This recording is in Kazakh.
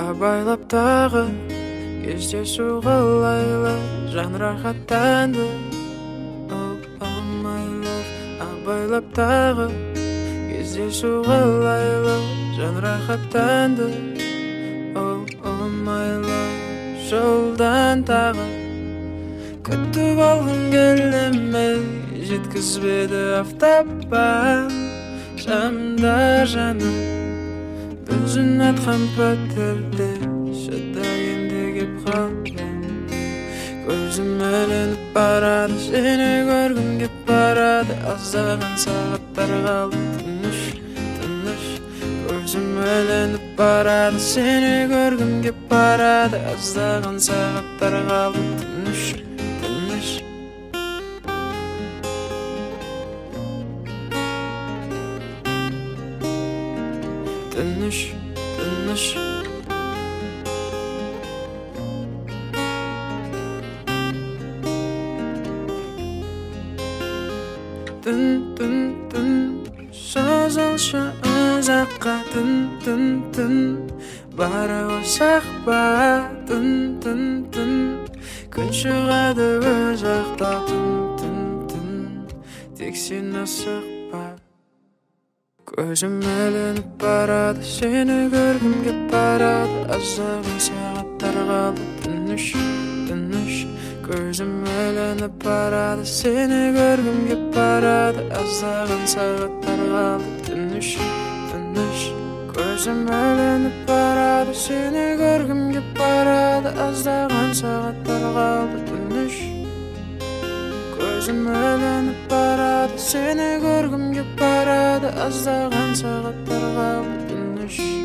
абайлап тағы кездесу қалайлы жан рахаттанды. Oh my love, абайлап тағы кездесу қалайлы жан рахаттанды. Oh my love, жолдан тағы күтіп алғым келмей жеткізбеді афтапқа шамдар жаным. Өзің атқан пәтерде шыдайынды кеп қалдым. Көзім ілініп барады, сені көргім кеп барады. Аздаған сағаттар қалды, тыныш, тыныш. Көзім ілініп барады, сені көргім кеп барады. Аздаған сағаттар қалды, тыныш, тыныш. Тыныш, тыныш. Түн созылшы ұзаққа. Түн бара қойсақ па. Түн күн шығады өз жақта. Түн тек сен асықпа. Көзім ілініп барады, сені көргім кеп барады. Аздаған сағаттар қалды, тыныш, тыныш. Көзім ілініп барады, сені көргім кеп барады. Аздаған сағаттар қалды, тыныш, тыныш. Көзім ілініп барады, сені көргім кеп барады. Аздаған сағаттар қалды, тыныш. Көзім ілініп барады, сені көргім кеп барады. Аздаған сағаттар қалды, тыныш.